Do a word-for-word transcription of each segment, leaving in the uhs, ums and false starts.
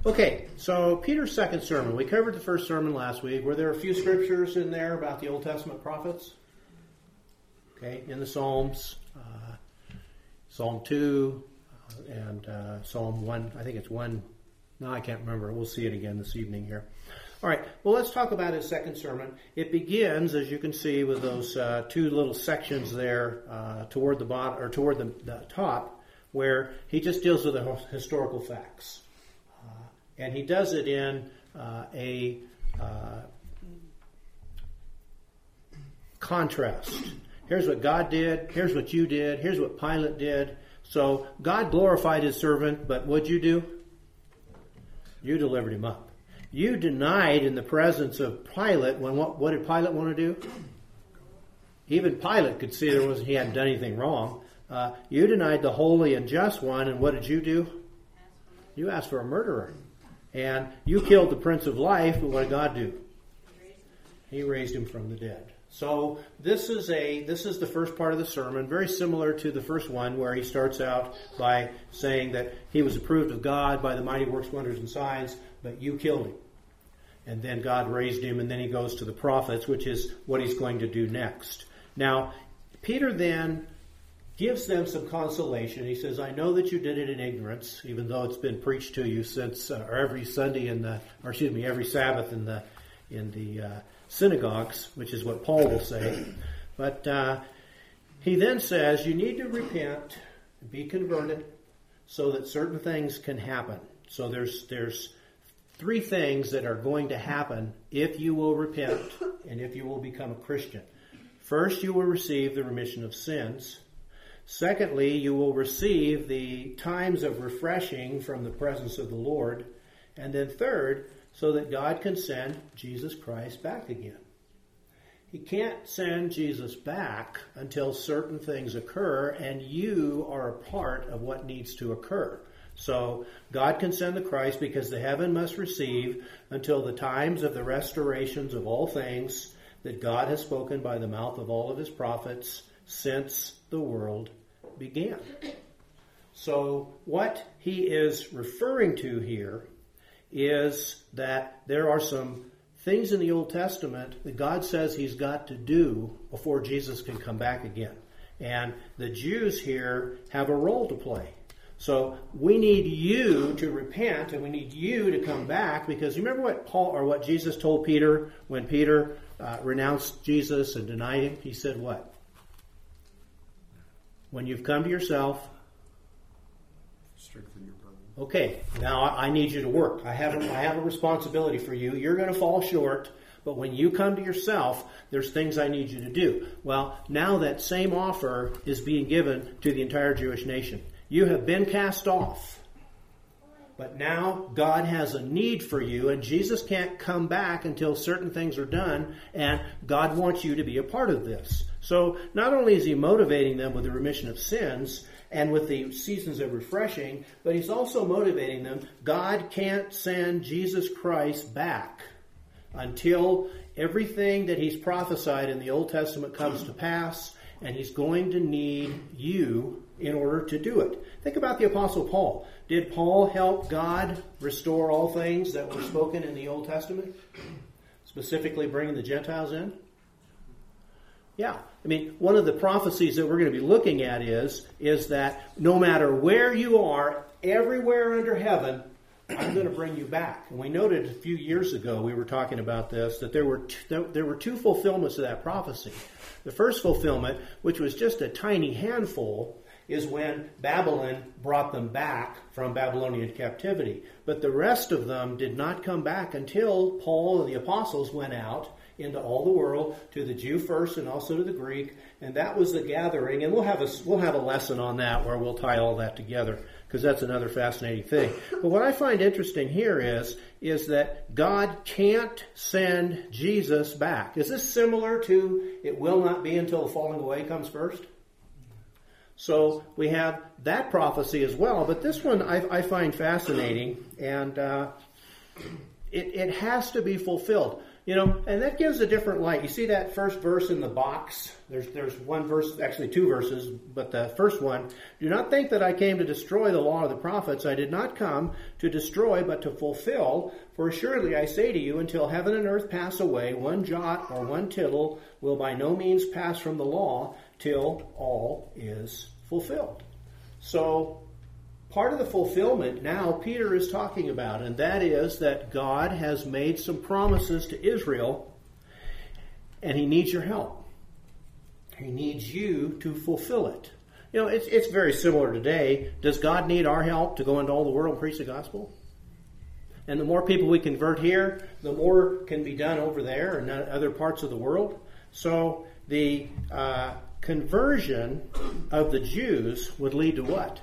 Okay, so Peter's second sermon. We covered the first sermon last week. Were there a few scriptures in there about the Old Testament prophets? Okay, in the Psalms, uh, Psalm two uh, and uh, Psalm one. I think it's one. No, I can't remember. We'll see it again this evening here. All right, well, let's talk about his second sermon. It begins, as you can see, with those uh, two little sections there uh, toward the bottom or toward the, the top, where he just deals with the historical facts. And he does it in uh, a uh, contrast. Here's what God did. Here's what you did. Here's what Pilate did. So God glorified his servant, but what'd you do? You delivered him up. You denied in the presence of Pilate. When what, what did Pilate want to do? Even Pilate could see there was he hadn't done anything wrong. Uh, you denied the holy and just one, and what did you do? You asked for a murderer. And you killed the Prince of Life, but what did God do? He raised him from the dead. So this is a this is the first part of the sermon, very similar to the first one, where he starts out by saying that he was approved of God by the mighty works, wonders, and signs, but you killed him. And then God raised him, and then he goes to the prophets, which is what he's going to do next. Now, Peter then gives them some consolation. He says, I know that you did it in ignorance, even though it's been preached to you since, uh, or every Sunday in the, or excuse me, every Sabbath in the in the uh, synagogues, which is what Paul will say. But uh, he then says, you need to repent, be converted, so that certain things can happen. So there's there's three things that are going to happen if you will repent and if you will become a Christian. First, you will receive the remission of sins. Secondly, you will receive the times of refreshing from the presence of the Lord. And then third, so that God can send Jesus Christ back again. He can't send Jesus back until certain things occur, and you are a part of what needs to occur. So God can send the Christ because the heaven must receive until the times of the restorations of all things that God has spoken by the mouth of all of his prophets since the world began. So what he is referring to here is that there are some things in the Old Testament that God says he's got to do before Jesus can come back again. And the Jews here have a role to play. So we need you to repent, and we need you to come back, because you remember what Paul or what Jesus told Peter when Peter uh, renounced Jesus and denied him? He said what? When you've come to yourself, strengthen your brother. Okay, now I need you to work. I have a, I have a responsibility for you. You're going to fall short, but when you come to yourself, there's things I need you to do. Well, now that same offer is being given to the entire Jewish nation. You have been cast off, but now God has a need for you, and Jesus can't come back until certain things are done, and God wants you to be a part of this. So not only is he motivating them with the remission of sins and with the seasons of refreshing, but he's also motivating them. God can't send Jesus Christ back until everything that he's prophesied in the Old Testament comes to pass, and he's going to need you in order to do it. Think about the Apostle Paul. Did Paul help God restore all things that were spoken in the Old Testament? Specifically bringing the Gentiles in? Yeah. I mean, one of the prophecies that we're going to be looking at is, is that no matter where you are, everywhere under heaven, I'm going to bring you back. And we noted a few years ago, we were talking about this, that there were two, there were two fulfillments of that prophecy. The first fulfillment, which was just a tiny handful, is when Babylon brought them back from Babylonian captivity. But the rest of them did not come back until Paul and the apostles went out into all the world, to the Jew first and also to the Greek, and that was the gathering. And we'll have a we'll have a lesson on that where we'll tie all that together, because that's another fascinating thing. But what I find interesting here is is that God can't send Jesus back. Is this similar to it will not be until the falling away comes first? So we have that prophecy as well, but this one I, I find fascinating, and uh, it, it has to be fulfilled. You know, and that gives a different light. You see that first verse in the box? There's there's one verse, actually two verses, but the first one, do not think that I came to destroy the law of the prophets. I did not come to destroy, but to fulfill. For assuredly I say to you, until heaven and earth pass away, one jot or one tittle will by no means pass from the law till all is fulfilled. So, part of the fulfillment now Peter is talking about, and that is that God has made some promises to Israel, and he needs your help. He needs you to fulfill it. You know, it's, it's very similar today. Does God need our help to go into all the world and preach the gospel? And the more people we convert here, the more can be done over there and other parts of the world. So the uh, conversion of the Jews would lead to what?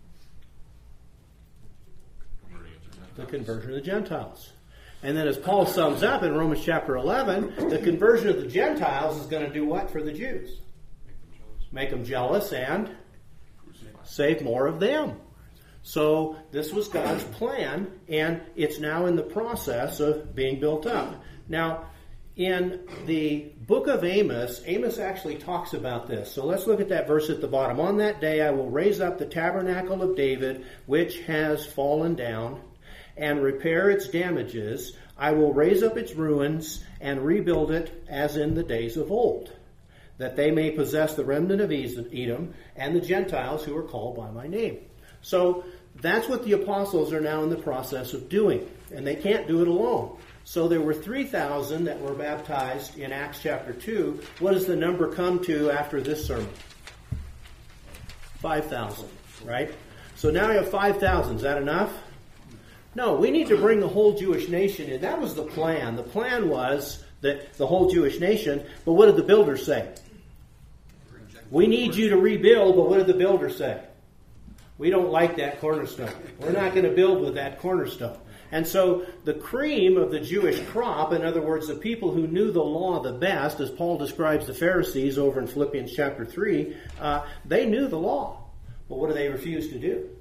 The conversion of the Gentiles. And then as Paul sums up in Romans chapter eleven, the conversion of the Gentiles is going to do what for the Jews? Make them jealous and save more of them. So this was God's plan, and it's now in the process of being built up. Now, in the book of Amos, Amos actually talks about this. So let's look at that verse at the bottom. On that day I will raise up the tabernacle of David, which has fallen down, and repair its damages. I will raise up its ruins and rebuild it as in the days of old, that they may possess the remnant of Edom and the Gentiles who are called by my name. So that's what the apostles are now in the process of doing, and they can't do it alone. So there were three thousand that were baptized in Acts chapter two. What does the number come to after this sermon? five thousand, right? So now you have five thousand. Is that enough? No, we need to bring the whole Jewish nation in. That was the plan. The plan was that the whole Jewish nation, but what did the builders say? We need you to rebuild, but what did the builders say? We don't like that cornerstone. We're not going to build with that cornerstone. And so the cream of the Jewish crop, in other words, the people who knew the law the best, as Paul describes the Pharisees over in Philippians chapter three, uh, they knew the law. But what do they refuse to do?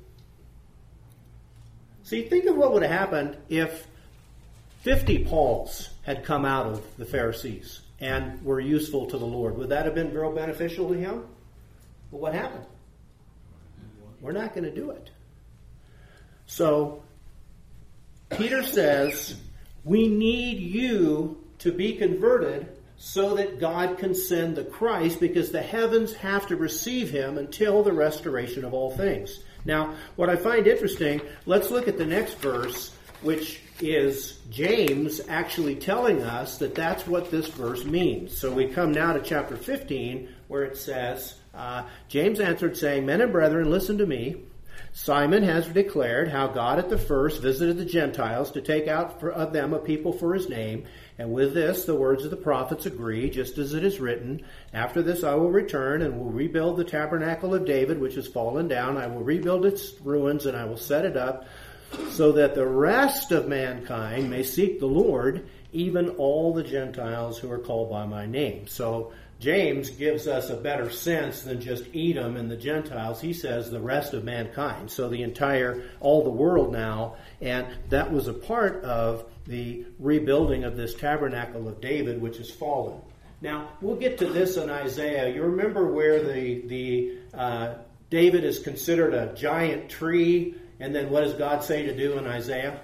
See, think of what would have happened if fifty Pauls had come out of the Pharisees and were useful to the Lord. Would that have been real beneficial to him? Well, what happened? We're not going to do it. So, Peter says, we need you to be converted so that God can send the Christ, because the heavens have to receive him until the restoration of all things. Now, what I find interesting, let's look at the next verse, which is James actually telling us that that's what this verse means. So we come now to chapter fifteen, where it says, uh, James answered, saying, Men and brethren, listen to me. Simon has declared how God at the first visited the Gentiles to take out for, of them a people for his name. And with this, the words of the prophets agree, just as it is written, After this I will return and will rebuild the tabernacle of David, which has fallen down. I will rebuild its ruins and I will set it up, so that the rest of mankind may seek the Lord, even all the Gentiles who are called by my name. So James gives us a better sense than just Edom and the Gentiles. He says the rest of mankind. So the entire, all the world now. And that was a part of the rebuilding of this tabernacle of David, which has fallen. Now, we'll get to this in Isaiah. You remember where the, the uh, David is considered a giant tree, and then what does God say to do in Isaiah?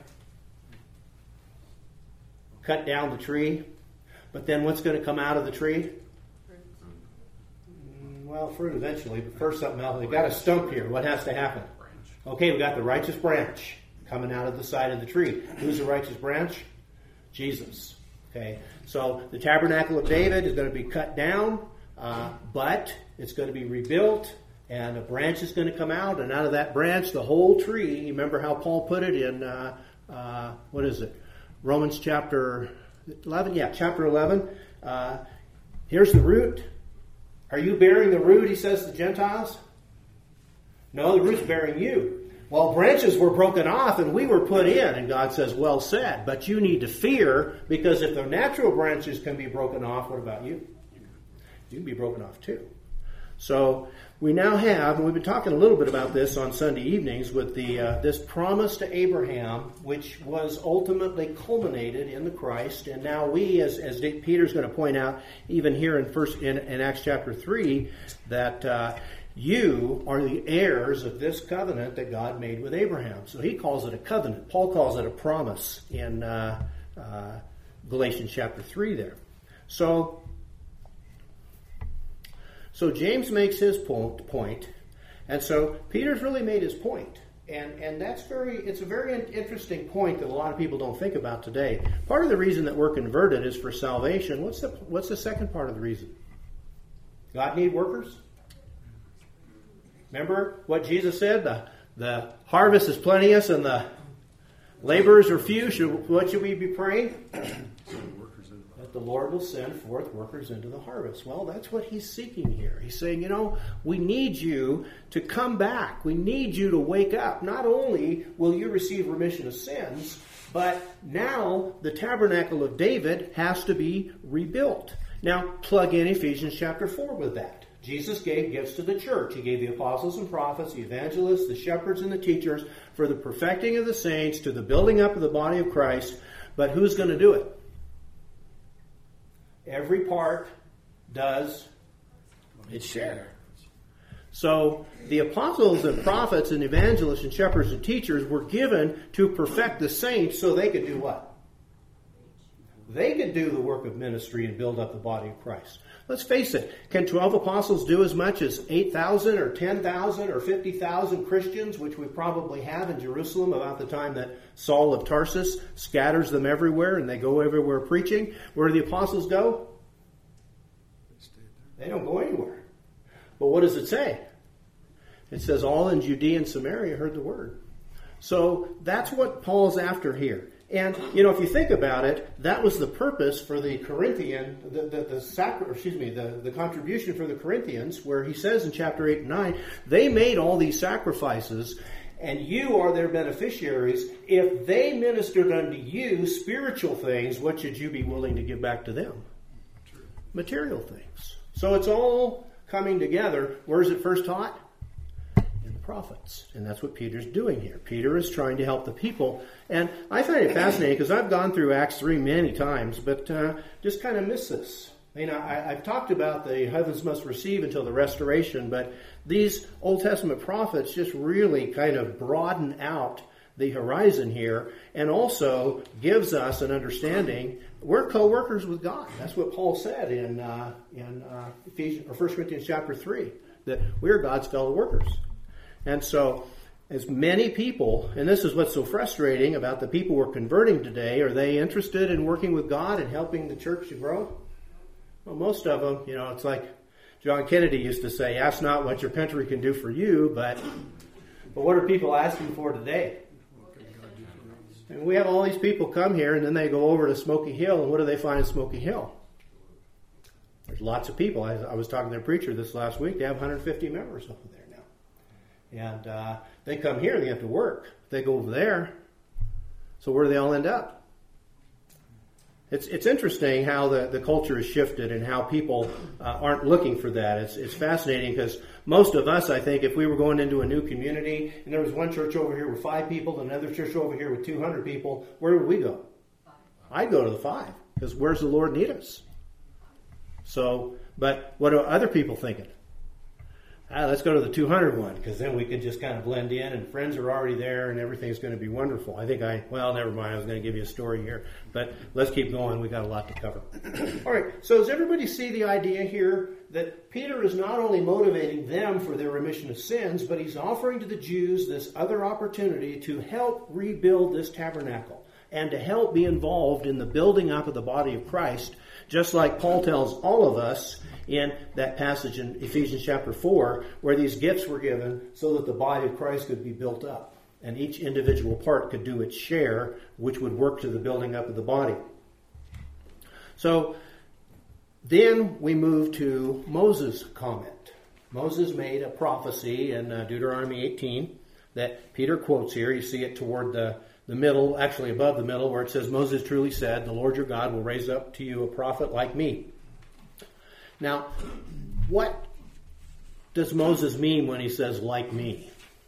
Cut down the tree. But then what's going to come out of the tree? Well, fruit eventually, but first something else. We've got a stump here. What has to happen? Okay, we've got the righteous branch coming out of the side of the tree. Who's the righteous branch? Jesus. Okay, so the tabernacle of David is going to be cut down, uh, but it's going to be rebuilt, and a branch is going to come out, and out of that branch, the whole tree. You remember how Paul put it in, uh, uh, what is it? Romans chapter eleven? Yeah, chapter eleven. Uh, here's the root. Are you bearing the root, he says to the Gentiles? No, the root's bearing you. Well, branches were broken off and we were put in. And God says, well said. But you need to fear, because if the natural branches can be broken off, what about you? You can be broken off too. So we now have, and we've been talking a little bit about this on Sunday evenings, with the uh, this promise to Abraham, which was ultimately culminated in the Christ. And now we, as as Peter's going to point out, even here in first in, in Acts chapter three, that uh, you are the heirs of this covenant that God made with Abraham. So he calls it a covenant. Paul calls it a promise in uh, uh, Galatians chapter three there. So. So James makes his point, point, and so Peter's really made his point, and and that's very it's a very interesting point that a lot of people don't think about today. Part of the reason that we're converted is for salvation. What's the what's the second part of the reason? God need workers. Remember what Jesus said? The the harvest is plenteous and the laborers are few. Should, what should we be praying? The Lord will send forth workers into the harvest. Well, that's what he's seeking here. He's saying, you know, we need you to come back. We need you to wake up. Not only will you receive remission of sins, but now the tabernacle of David has to be rebuilt. Now, plug in Ephesians chapter four with that. Jesus gave gifts to the church. He gave the apostles and prophets, the evangelists, the shepherds, and the teachers for the perfecting of the saints, to the building up of the body of Christ. But who's going to do it? Every part does its share. So the apostles and prophets and evangelists and shepherds and teachers were given to perfect the saints so they could do what? They could do the work of ministry and build up the body of Christ. Let's face it, can twelve apostles do as much as eight thousand or ten thousand or fifty thousand Christians, which we probably have in Jerusalem about the time that Saul of Tarsus scatters them everywhere and they go everywhere preaching? Where do the apostles go? They don't go anywhere. But what does it say? It says all in Judea and Samaria heard the word. So that's what Paul's after here. And, you know, if you think about it, that was the purpose for the Corinthian, the, the, the sacri- excuse me, the, the contribution for the Corinthians, where he says in chapter eight and nine, they made all these sacrifices, and you are their beneficiaries. If they ministered unto you spiritual things, what should you be willing to give back to them? Material things. So it's all coming together. Where is it first taught? Prophets. And that's what Peter's doing here. Peter is trying to help the people. And I find it fascinating because I've gone through Acts three many times, but uh, just kind of miss this. You know, I, I've talked about the heavens must receive until the restoration, but these Old Testament prophets just really kind of broaden out the horizon here and also gives us an understanding. We're co-workers with God. That's what Paul said in, uh, in uh, Ephesians, or First Corinthians chapter three, that we're God's fellow workers. And so, as many people, and this is what's so frustrating about the people we're converting today, are they interested in working with God and helping the church to grow? Well, most of them, you know, it's like John Kennedy used to say, ask not what your country can do for you, but, but what are people asking for today? And we have all these people come here, and then they go over to Smoky Hill, and what do they find in Smoky Hill? There's lots of people. I, I was talking to a preacher this last week. They have one hundred fifty members over there. And uh, they come here and they have to work. They go over there. So where do they all end up? It's it's interesting how the, the culture has shifted and how people uh, aren't looking for that. It's it's fascinating because most of us, I think, if we were going into a new community and there was one church over here with five people and another church over here with two hundred people, where would we go? I'd go to the five because where's the Lord need us? So, but what are other people thinking? Ah, let's go to the two hundred one because then we can just kind of blend in and friends are already there and everything's going to be wonderful. I think I, well, never mind. I was going to give you a story here, but let's keep going. We got a lot to cover. All right. So does everybody see the idea here that Peter is not only motivating them for their remission of sins, but he's offering to the Jews this other opportunity to help rebuild this tabernacle and to help be involved in the building up of the body of Christ, just like Paul tells all of us in that passage in Ephesians chapter four, where these gifts were given so that the body of Christ could be built up. And each individual part could do its share, which would work to the building up of the body. So then we move to Moses' comment. Moses made a prophecy in uh, Deuteronomy eighteen that Peter quotes here. You see it toward the, the middle, actually above the middle, where it says, Moses truly said, the Lord your God will raise up to you a prophet like me. Now, what does Moses mean when he says, like me?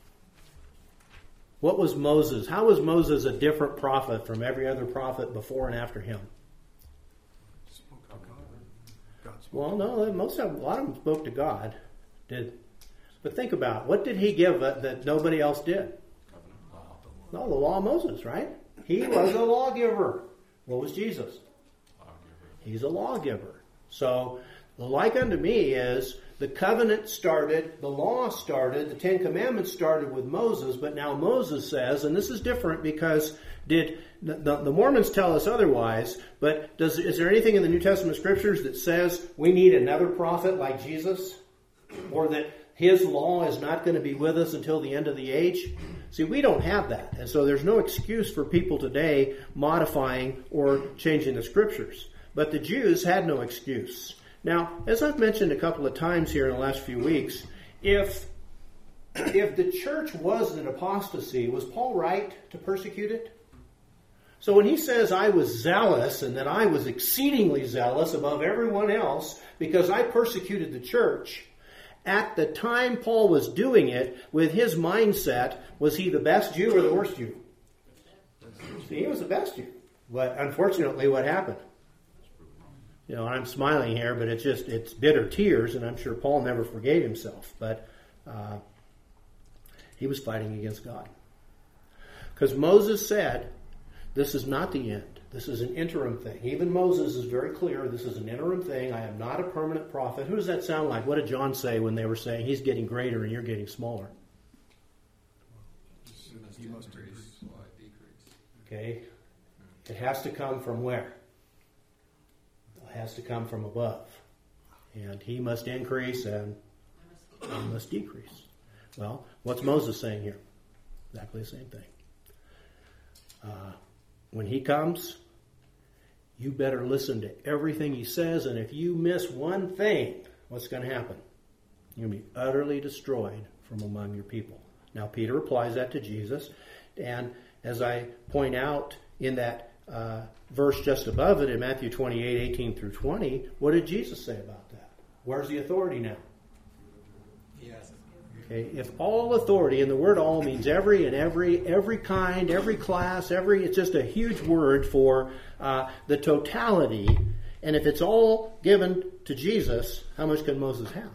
What was Moses? How was Moses a different prophet from every other prophet before and after him? Well, no, most of a lot of them spoke to God. Did, but think about it. What did he give that, that nobody else did? No, the law of Moses, right? He was a lawgiver. What was Jesus? He's a lawgiver. So, the like unto me is the covenant started, the law started, the Ten Commandments started with Moses, but now Moses says, and this is different because did the, the, the Mormons tell us otherwise, but does is there anything in the New Testament scriptures that says we need another prophet like Jesus? Or that his law is not going to be with us until the end of the age? See, we don't have that. And so there's no excuse for people today modifying or changing the scriptures. But the Jews had no excuse. Now, as I've mentioned a couple of times here in the last few weeks, if if the church was an apostasy, was Paul right to persecute it? So when he says I was zealous and that I was exceedingly zealous above everyone else because I persecuted the church, at the time Paul was doing it, with his mindset, was he the best Jew or the worst Jew? See, he was the best Jew. But unfortunately, what happened? You know, I'm smiling here, but it's just, it's bitter tears, and I'm sure Paul never forgave himself. But uh, he was fighting against God. Because Moses said, this is not the end. This is an interim thing. Even Moses is very clear, this is an interim thing. I am not a permanent prophet. Who does that sound like? What did John say when they were saying, he's getting greater and you're getting smaller? He must increase. Okay. It has to come from where? Has to come from above. And he must increase and I must decrease. Well, what's Moses saying here? Exactly the same thing. Uh, when he comes, you better listen to everything he says, and if you miss one thing, what's going to happen? You're going to be utterly destroyed from among your people. Now, Peter applies that to Jesus, and as I point out in that uh, verse just above it in Matthew twenty-eight, eighteen through twenty, what did Jesus say about that? Where's the authority now? Yes. Okay, if all authority, and the word all means every and every, every kind, every class, every, it's just a huge word for uh, the totality. And if it's all given to Jesus, how much can Moses have?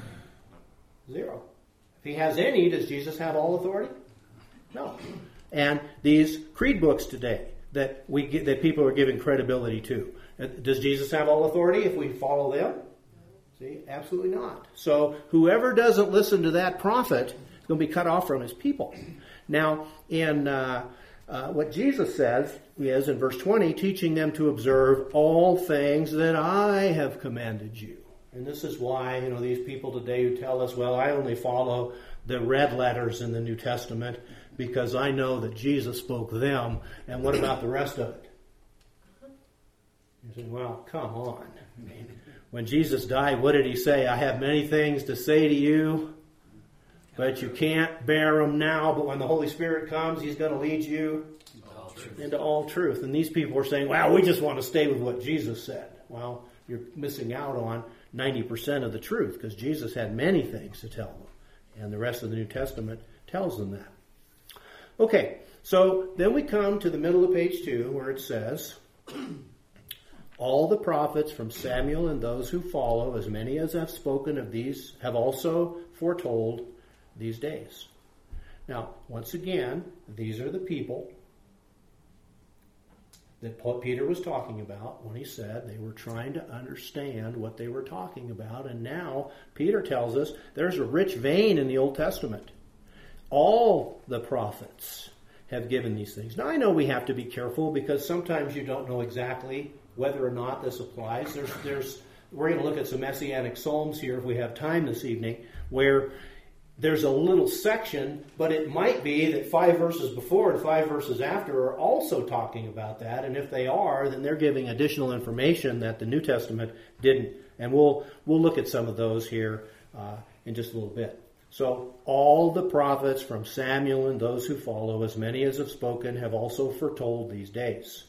Zero. If he has any, does Jesus have all authority? No. And these creed books today that we get, that people are giving credibility to, does Jesus have all authority if we follow them? See, absolutely not. So whoever doesn't listen to that prophet is going to be cut off from his people. Now, in uh, uh, what Jesus says is in verse twenty, teaching them to observe all things that I have commanded you. And this is why, you know, these people today who tell us, well, I only follow the red letters in the New Testament because I know that Jesus spoke them, and what about the rest of it? You say, well, come on. I mean, when Jesus died, what did he say? I have many things to say to you, but you can't bear them now. But when the Holy Spirit comes, he's going to lead you all into all truth. And these people are saying, well, we just want to stay with what Jesus said. Well, you're missing out on ninety percent of the truth, because Jesus had many things to tell them. And the rest of the New Testament tells them that. Okay, so then we come to the middle of page two, where it says, all the prophets from Samuel and those who follow, as many as have spoken of these, have also foretold these days. Now, once again, these are the people that Peter was talking about when he said they were trying to understand what they were talking about. And now Peter tells us there's a rich vein in the Old Testament. All the prophets have given these things. Now, I know we have to be careful because sometimes you don't know exactly whether or not this applies. There's, there's, we're going to look at some Messianic Psalms here if we have time this evening, where there's a little section, but it might be that five verses before and five verses after are also talking about that. And if they are, then they're giving additional information that the New Testament didn't. And we'll we'll look at some of those here uh, in just a little bit. So all the prophets from Samuel and those who follow, as many as have spoken, have also foretold these days.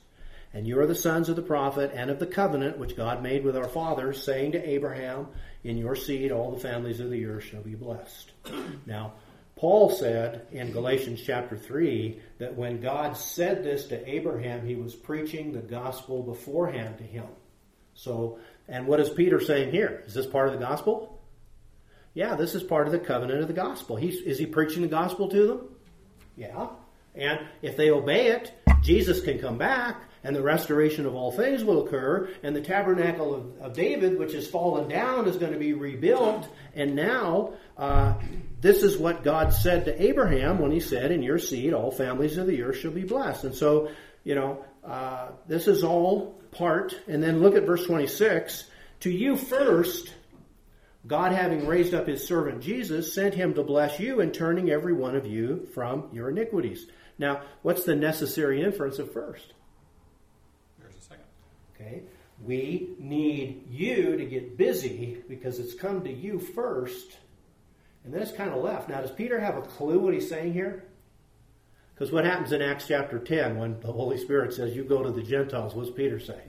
And you are the sons of the prophet and of the covenant which God made with our fathers, saying to Abraham, in your seed all the families of the earth shall be blessed. Now, Paul said in Galatians chapter three that when God said this to Abraham, he was preaching the gospel beforehand to him. So, and what is Peter saying here? Is this part of the gospel? Yeah, this is part of the covenant of the gospel. He's, is he preaching the gospel to them? Yeah. And if they obey it, Jesus can come back, and the restoration of all things will occur, and the tabernacle of, of David, which has fallen down, is going to be rebuilt. And now, uh, this is what God said to Abraham when he said, in your seed, all families of the earth shall be blessed. And so, you know, uh, this is all part. And then look at verse twenty-six. To you first, God, having raised up his servant Jesus, sent him to bless you in turning every one of you from your iniquities. Now, what's the necessary inference of first? There's a second. Okay. We need you to get busy because it's come to you first. And then it's kind of left. Now, does Peter have a clue what he's saying here? Because what happens in Acts chapter ten when the Holy Spirit says, you go to the Gentiles, what's Peter saying?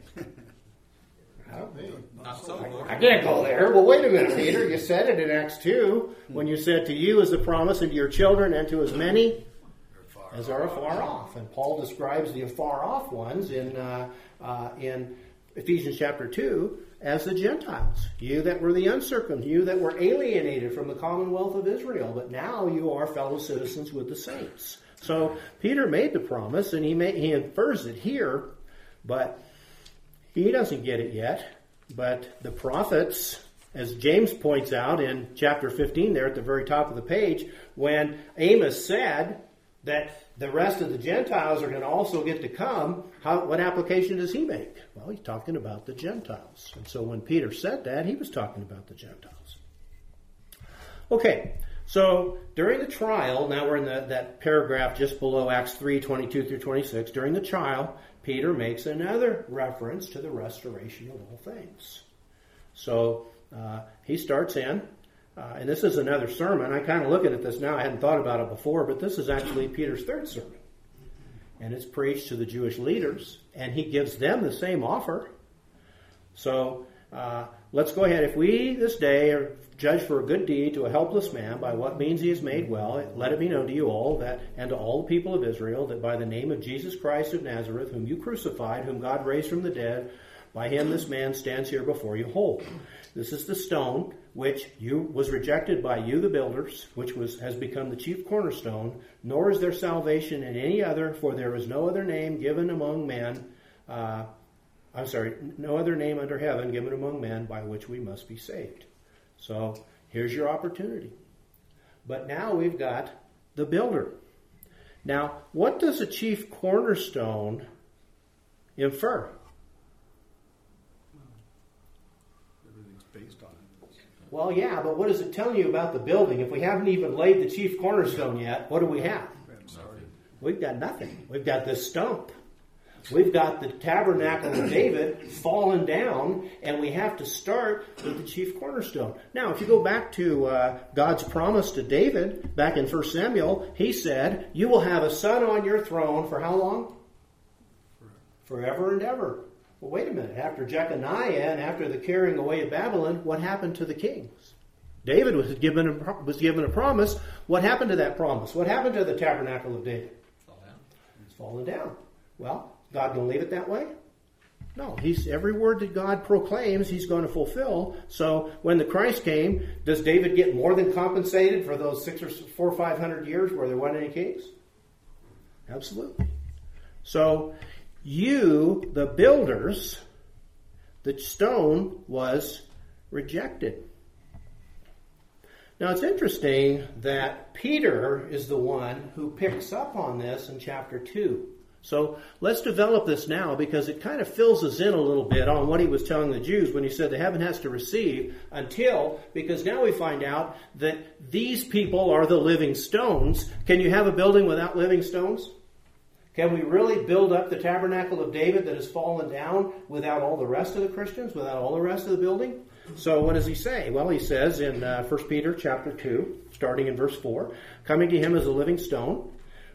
Not so, Lord. I can't go there. Well, wait a minute, Peter. You said it in Acts two when you said to you is the promise, and to your children, and to as many as are afar off. And Paul describes the afar off ones in uh, uh, in Ephesians chapter two as the Gentiles. You that were the uncircumcision, you that were alienated from the commonwealth of Israel, but now you are fellow citizens with the saints. So Peter made the promise, and he may, he infers it here, but he doesn't get it yet. But the prophets, as James points out in chapter fifteen there at the very top of the page, when Amos said that the rest of the Gentiles are going to also get to come, how, what application does he make? Well, he's talking about the Gentiles. And so when Peter said that, he was talking about the Gentiles. Okay, so during the trial, now we're in the, that paragraph just below Acts three, twenty-two through twenty-six. During the trial, Peter makes another reference to the restoration of all things. So uh, he starts in, uh, and this is another sermon. I kind of looking at this now. I hadn't thought about it before, but this is actually Peter's third sermon. And it's preached to the Jewish leaders, and he gives them the same offer. So uh, let's go ahead. If we this day are judged for a good deed to a helpless man, by what means he is made well, let it be known to you all that, and to all the people of Israel, that by the name of Jesus Christ of Nazareth, whom you crucified, whom God raised from the dead, by him this man stands here before you whole. This is the stone which you was rejected by you, the builders, which was has become the chief cornerstone. Nor is there salvation in any other, for there is no other name given among men. Uh, I'm sorry, no other name under heaven given among men by which we must be saved. So here's your opportunity. But now we've got the builder. Now, what does a chief cornerstone infer? Everything's based on it. Well, yeah, but what is it telling you about the building? If we haven't even laid the chief cornerstone yet, what do we have? I'm sorry. We've got nothing. We've got this stump. We've got the tabernacle of David fallen down, and we have to start with the chief cornerstone. Now, if you go back to uh, God's promise to David, back in First Samuel, he said, you will have a son on your throne for how long? Forever and ever. Well, wait a minute. After Jeconiah and after the carrying away of Babylon, what happened to the kings? David was given a, was given a promise. What happened to that promise? What happened to the tabernacle of David? Fall down. It's fallen down. Well, God going to leave it that way? No. He's every word that God proclaims, he's going to fulfill. So when the Christ came, does David get more than compensated for those six or four or five hundred years where there weren't any kings? Absolutely. So you, the builders, the stone was rejected. Now it's interesting that Peter is the one who picks up on this in chapter two. So let's develop this now because it kind of fills us in a little bit on what he was telling the Jews when he said the heaven has to receive until, because now we find out that these people are the living stones. Can you have a building without living stones? Can we really build up the tabernacle of David that has fallen down without all the rest of the Christians, without all the rest of the building? So what does he say? Well, he says in uh, First Peter chapter two, starting in verse four, coming to him as a living stone,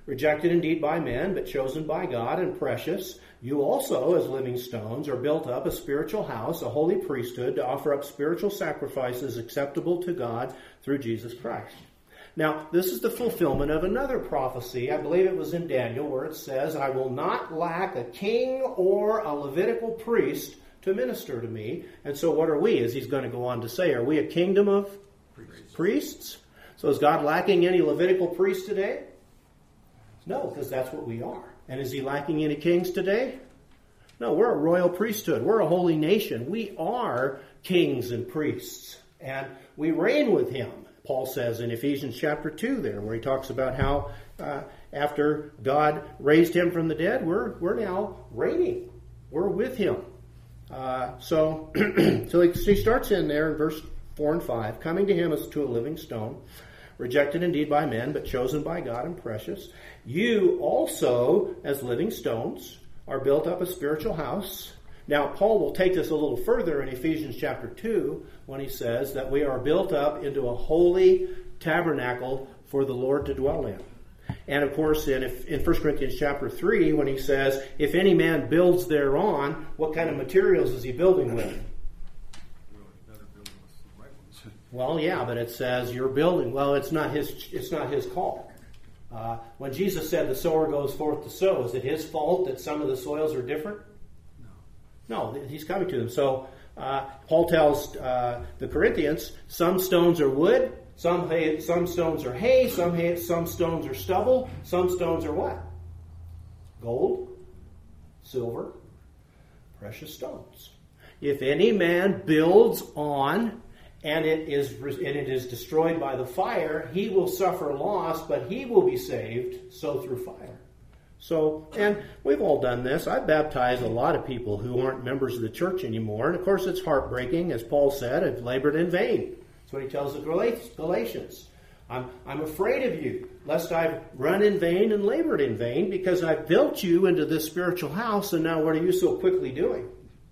rejected indeed by men, but chosen by God and precious. You also, as living stones, are built up a spiritual house, a holy priesthood, to offer up spiritual sacrifices acceptable to God through Jesus Christ. Now, this is the fulfillment of another prophecy. I believe it was in Daniel, where it says, I will not lack a king or a Levitical priest to minister to me. And so what are we, as he's going to go on to say? Are we a kingdom of priests? priests? So is God lacking any Levitical priests today? No, because that's what we are. And is he lacking any kings today? No, we're a royal priesthood. We're a holy nation. We are kings and priests. And we reign with him. Paul says in Ephesians chapter two there, where he talks about how uh, after God raised him from the dead, we're, we're now reigning. We're with him. Uh, so, so he, he starts in there in verse four and five, coming to him as to a living stone, rejected indeed by men, but chosen by God and precious. You also, as living stones, are built up a spiritual house. Now, Paul will take this a little further in Ephesians chapter two when he says that we are built up into a holy tabernacle for the Lord to dwell in. And of course, in, in First Corinthians chapter three, when he says, if any man builds thereon, what kind of materials is he building with? Well, yeah, but it says you're building. Well, it's not his. It's not his call. Uh, when Jesus said the sower goes forth to sow, is it his fault that some of the soils are different? No. No, he's coming to them. So uh, Paul tells uh, the Corinthians, some stones are wood, some hay, some stones are hay, some hay, some stones are stubble, some stones are what? Gold, silver, precious stones. If any man builds on and it is and it is destroyed by the fire, he will suffer loss, but he will be saved, so through fire. So, and we've all done this. I've baptized a lot of people who aren't members of the church anymore. And of course, it's heartbreaking. As Paul said, I've labored in vain. That's what he tells the Galatians. I'm, I'm afraid of you, lest I've run in vain and labored in vain, because I've built you into this spiritual house, and now what are you so quickly doing?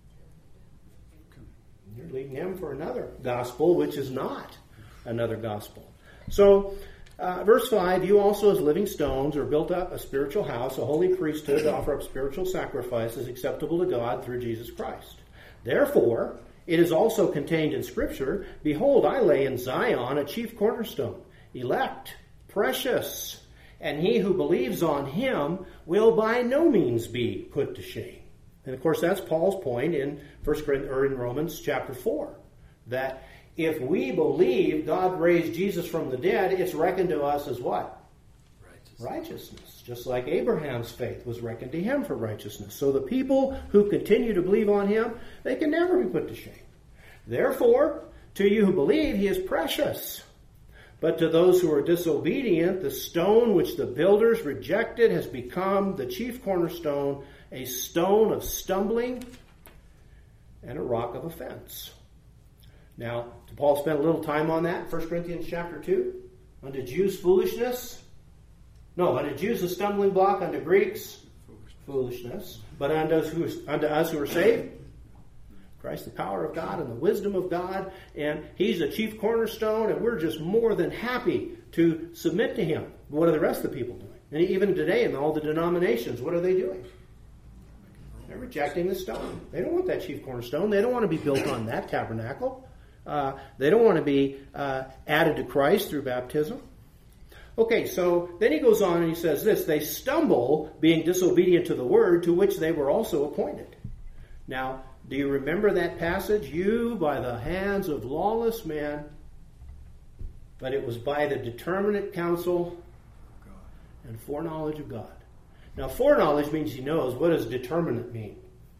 You're leading them for another gospel, which is not another gospel. So, uh, verse five, you also as living stones are built up a spiritual house, a holy priesthood to offer up spiritual sacrifices acceptable to God through Jesus Christ. Therefore, it is also contained in Scripture, behold, I lay in Zion a chief cornerstone, elect, precious, and he who believes on him will by no means be put to shame. And of course, that's Paul's point in First Corinthians or in Romans chapter four, that if we believe God raised Jesus from the dead, it's reckoned to us as what? Righteousness. Righteousness. Just like Abraham's faith was reckoned to him for righteousness. So the people who continue to believe on him, they can never be put to shame. Therefore, to you who believe, he is precious. But to those who are disobedient, the stone which the builders rejected has become the chief cornerstone, a stone of stumbling and a rock of offense. Now, did Paul spend a little time on that in First Corinthians chapter two? Unto Jews foolishness? No, unto Jews a stumbling block, unto Greeks foolishness. But unto us who, unto us who are saved, Christ the power of God and the wisdom of God. And he's a chief cornerstone, and we're just more than happy to submit to him. What are the rest of the people doing? And even today in all the denominations, what are they doing? They're rejecting the stone. They don't want that chief cornerstone. They don't want to be built on that tabernacle. Uh, they don't want to be uh, added to Christ through baptism. Okay, so then he goes on and he says this, they stumble being disobedient to the word to which they were also appointed. Now, do you remember that passage? You by the hands of lawless men, but it was by the determinate counsel and foreknowledge of God. Now, foreknowledge means he knows. What does determinate mean?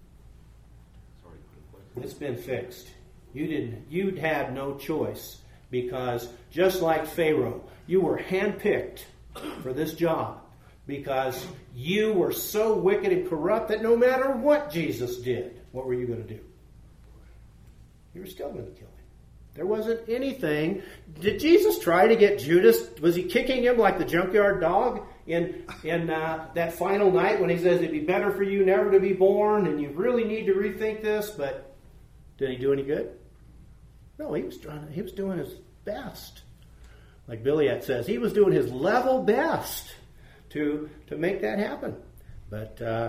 It's been fixed. You didn't. You'd had no choice, because just like Pharaoh, you were handpicked for this job because you were so wicked and corrupt that no matter what Jesus did, what were you going to do? You were still going to kill him. There wasn't anything. Did Jesus try to get Judas? Was he kicking him like the junkyard dog in in uh, that final night when he says it'd be better for you never to be born and you really need to rethink this? But did he do any good? No, he was trying. He was doing his best. Like Billiat says, he was doing his level best to, to make that happen. But, uh,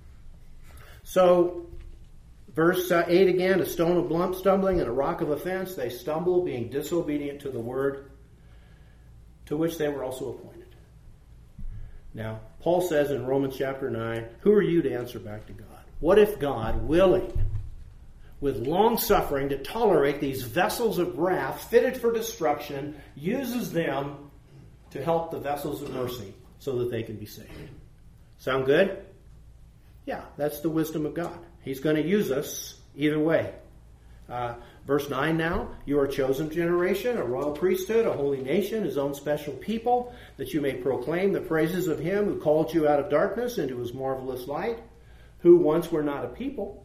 so, verse uh, eight again, a stone of blunt stumbling and a rock of offense. They stumble, being disobedient to the word to which they were also appointed. Now, Paul says in Romans chapter nine, who are you to answer back to God? What if God, willing, with long suffering, to tolerate these vessels of wrath fitted for destruction, uses them to help the vessels of mercy so that they can be saved? Sound good? Yeah, that's the wisdom of God. He's going to use us either way. Uh, verse nine now, you are a chosen generation, a royal priesthood, a holy nation, his own special people, that you may proclaim the praises of him who called you out of darkness into his marvelous light, who once were not a people,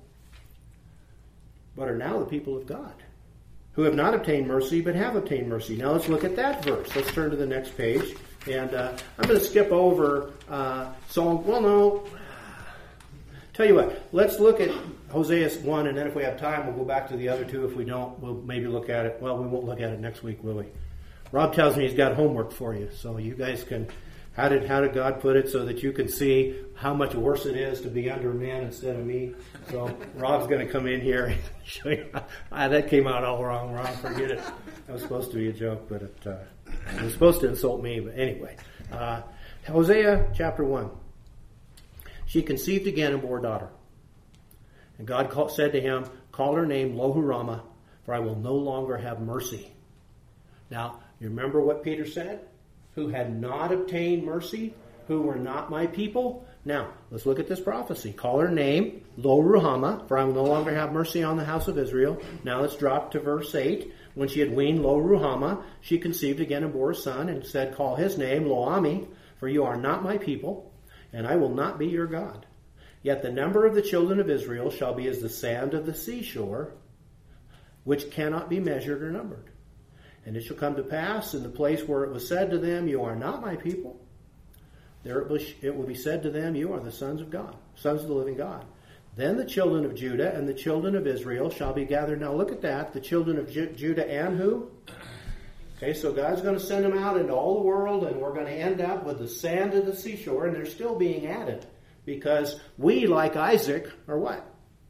but are now the people of God, who have not obtained mercy, but have obtained mercy. Now let's look at that verse. Let's turn to the next page. And uh, I'm going to skip over uh, Psalm. Well, no. Tell you what, let's look at Hosea one, and then if we have time, we'll go back to the other two. If we don't, we'll maybe look at it. Well, we won't look at it next week, will we? Rob tells me he's got homework for you, so you guys can, how did how did God put it so that you can see how much worse it is to be under man instead of me? So Rob's going to come in here and show you. Ah, that came out all wrong, Rob. Forget it. That was supposed to be a joke, but it, uh, it was supposed to insult me. But anyway, uh, Hosea chapter one. She conceived again and bore a daughter. And God called, said to him, call her name Lo-Hu-Ramah, for I will no longer have mercy. Now, you remember what Peter said? Who had not obtained mercy, who were not my people. Now, let's look at this prophecy. Call her name Lo-Ruhamah, for I will no longer have mercy on the house of Israel. Now let's drop to verse eight. When she had weaned Lo-Ruhamah, she conceived again and bore a son, and said, call his name Lo-Ami, for you are not my people, and I will not be your God. Yet the number of the children of Israel shall be as the sand of the seashore, which cannot be measured or numbered. And it shall come to pass in the place where it was said to them, you are not my people, there it will, it will be said to them, you are the sons of God, sons of the living God. Then the children of Judah and the children of Israel shall be gathered. Now look at that, the children of Ju- Judah and who? Okay, so God's going to send them out into all the world, and we're going to end up with the sand of the seashore, and they're still being added. Because we, like Isaac, are what?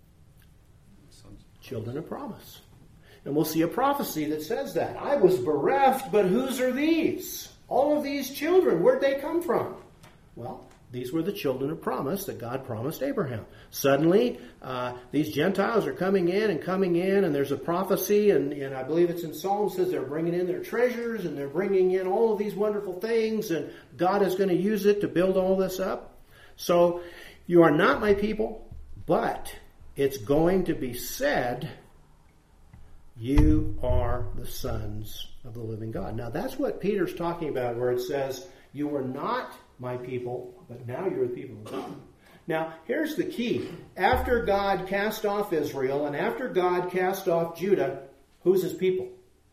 Children of promise. And we'll see a prophecy that says that. I was bereft, but whose are these? All of these children, where'd they come from? Well, these were the children of promise that God promised Abraham. Suddenly, uh, these Gentiles are coming in and coming in, and there's a prophecy, and, and I believe it's in Psalms, says they're bringing in their treasures, and they're bringing in all of these wonderful things, and God is going to use it to build all this up. So, you are not my people, but it's going to be said, you are the sons of the living God. Now, that's what Peter's talking about, where it says, you were not my people, but now you're the people of God. Now, here's the key. After God cast off Israel, and after God cast off Judah, who's his people?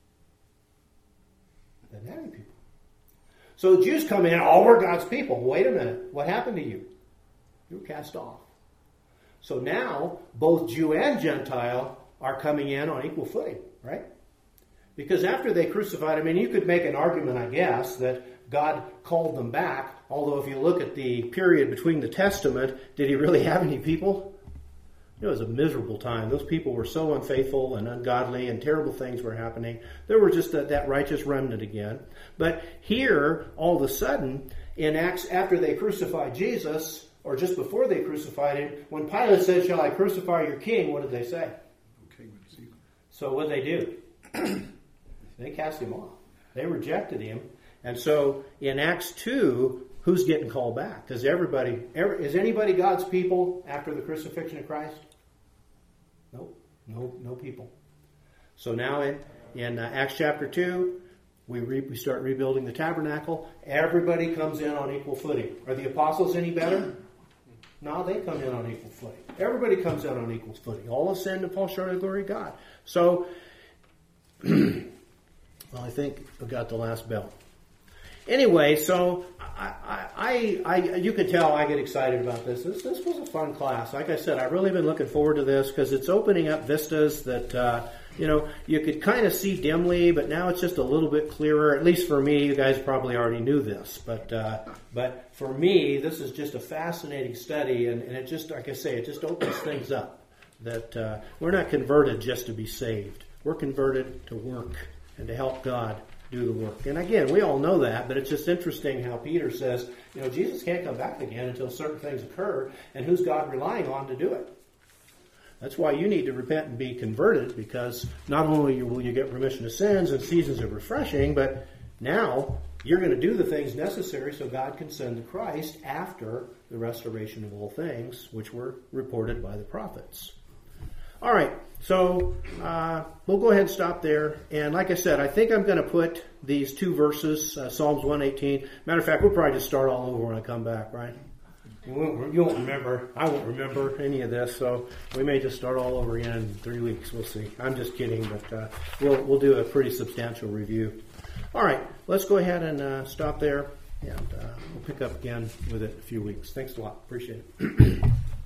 The Mennonite people. So the Jews come in, oh, we're God's people. Wait a minute. What happened to you? You were cast off. So now, both Jew and Gentile are coming in on equal footing, right? Because after they crucified him, I mean, you could make an argument, I guess, that God called them back. Although if you look at the period between the Testament, did he really have any people? It was a miserable time. Those people were so unfaithful and ungodly, and terrible things were happening. There were just that, that righteous remnant again. But here, all of a sudden, in Acts, after they crucified Jesus, or just before they crucified him, when Pilate said, shall I crucify your king, what did they say? Okay, so what did they do? They cast him off. They rejected him. And so in Acts two, who's getting called back? Because everybody, every, is anybody God's people after the crucifixion of Christ? Nope, no, no people. So now in, in uh, Acts chapter two, we, re, we start rebuilding the tabernacle. Everybody comes in on equal footing. Are the apostles any better? No, they come in on equal footing. Everybody comes in on equal footing. All ascend and fall short of the glory of God. So, well, I think we got the last bell. Anyway, so I, I, I, you can tell I get excited about this. This, this was a fun class. Like I said, I've really been looking forward to this because it's opening up vistas that uh, you know, you could kind of see dimly, but now it's just a little bit clearer. At least for me, you guys probably already knew this, but uh, but for me, this is just a fascinating study, and, and it just, like I say, it just opens things up. That uh, we're not converted just to be saved. We're converted to work and to help God do the work. And again, we all know that, but it's just interesting how Peter says, you know, Jesus can't come back again until certain things occur, and who's God relying on to do it? That's why you need to repent and be converted, because not only will you get remission of sins and seasons of refreshing, but now you're going to do the things necessary so God can send the Christ after the restoration of all things, which were reported by the prophets. All right, so uh, we'll go ahead and stop there. And like I said, I think I'm going to put these two verses, uh, Psalms one eighteen. Matter of fact, we'll probably just start all over when I come back, right? You won't, you won't remember. I won't remember any of this, so we may just start all over again in three weeks. We'll see. I'm just kidding, but uh, we'll we'll do a pretty substantial review. All right, let's go ahead and uh, stop there, and uh, we'll pick up again with it in a few weeks. Thanks a lot. Appreciate it.